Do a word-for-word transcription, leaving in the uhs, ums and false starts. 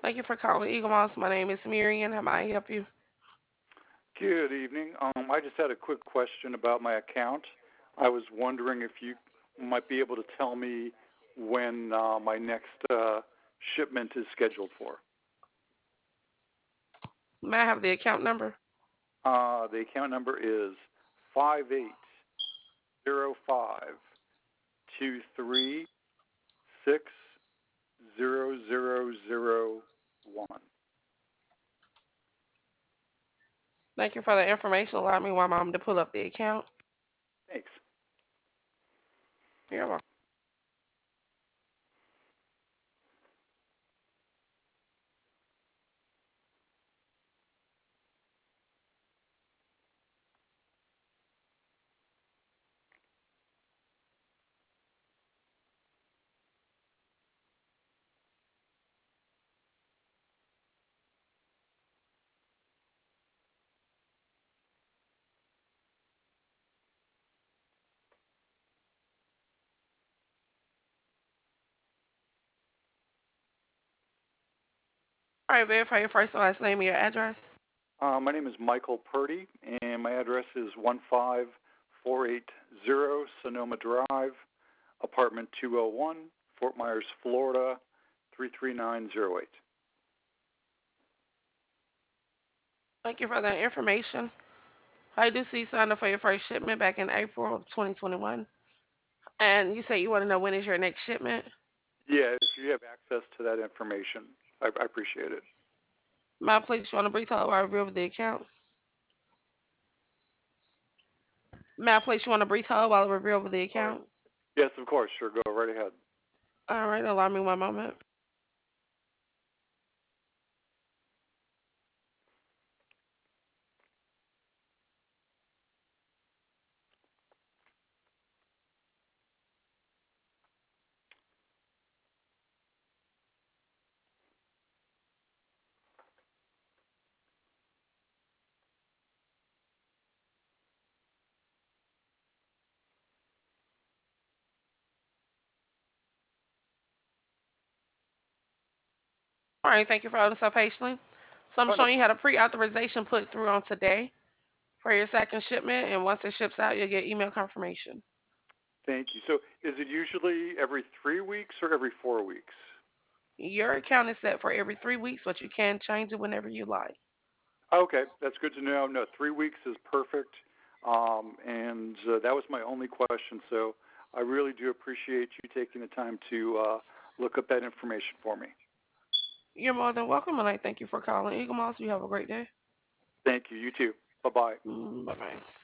Thank you for calling Eagle Moss. My name is Miriam. How may I help you? Good evening. Um, I just had a quick question about my account. I was wondering if you might be able to tell me when uh, my next uh, shipment is scheduled for. May I have the account number? Uh, the account number is five eight zero five two three six zero zero zero one. Thank you for the information. Allow me one moment to pull up the account. Thanks. You're welcome. All right, verify your first and last name and your address. Uh, my name is Michael Purdy, and my address is one five four eight zero Sonoma Drive, apartment two oh one, Fort Myers, Florida, three three nine zero eight. Thank you for that information. I do see you signed up for your first shipment back in April of twenty twenty-one. And you say you want to know when is your next shipment? Yeah, if you have access to that information, I, I appreciate it. May I place you on a brief hold while I review the account? May I place you on a brief hold while I review the All right. account? Yes, of course. Sure, go right ahead. All right, allow me one moment. All right, thank you for holding so patiently. So I'm Oh, no showing you problem. how to pre-authorization put through on today for your second shipment, and once it ships out, you'll get email confirmation. Thank you. So, is it usually every three weeks or every four weeks? Your account is set for every three weeks, but you can change it whenever you like. Okay, that's good to know. No, three weeks is perfect. Um, and uh, that was my only question. So, I really do appreciate you taking the time to uh, look up that information for me. You're more than welcome, and I thank you for calling Eagle Moss. You have a great day. Thank you. You too. Bye bye. Mm, bye bye.